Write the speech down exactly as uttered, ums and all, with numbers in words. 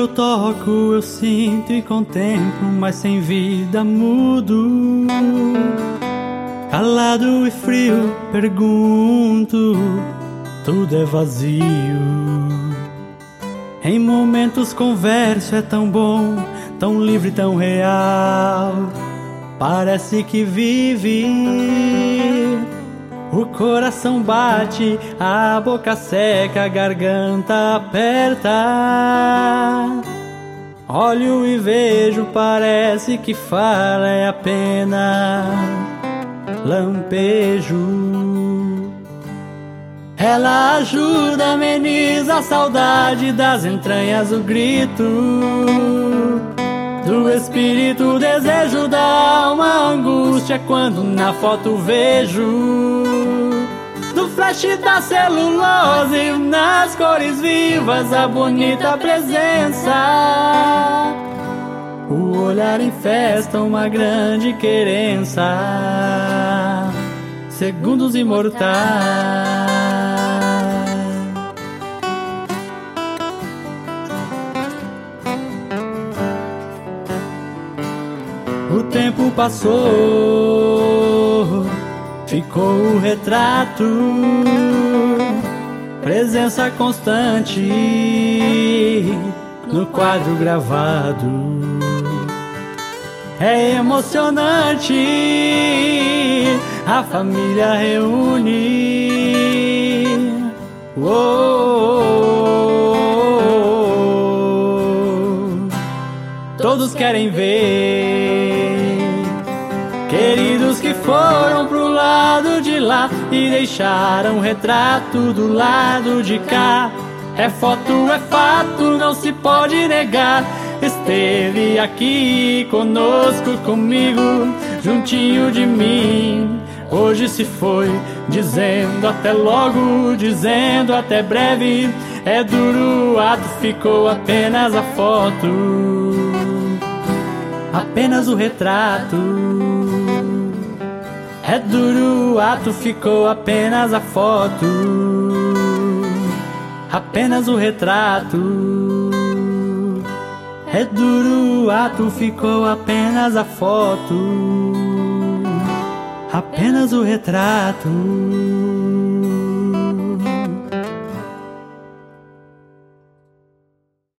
eu toco, eu sinto e contemplo, mas sem vida mudo. Calado e frio, pergunto, tudo é vazio. Em momentos converso, é tão bom, tão livre, tão real. Parece que vive. O coração bate, a boca seca, a garganta aperta. Olho e vejo, parece que fala, é apenas lampejo. Ela ajuda, ameniza a saudade das entranhas, o grito do espírito, o desejo da alma, angústia quando na foto vejo. Do flash da celulose, nas cores vivas, a bonita presença. O olhar em festa, uma grande querença. Segundos imortais. O tempo passou, ficou o retrato, presença constante no quadro gravado. É emocionante, a família reúne. Oh, oh, oh. Todos querem ver queridos que foram pro lado de lá e deixaram um retrato do lado de cá. É foto, é fato, não se pode negar. Esteve aqui conosco, comigo, juntinho de mim. Hoje se foi, dizendo até logo, dizendo até breve. É duro o ato, ficou apenas a foto, apenas o retrato. É duro o ato, ficou apenas a foto, apenas o retrato. É duro o ato, ficou apenas a foto, apenas o retrato.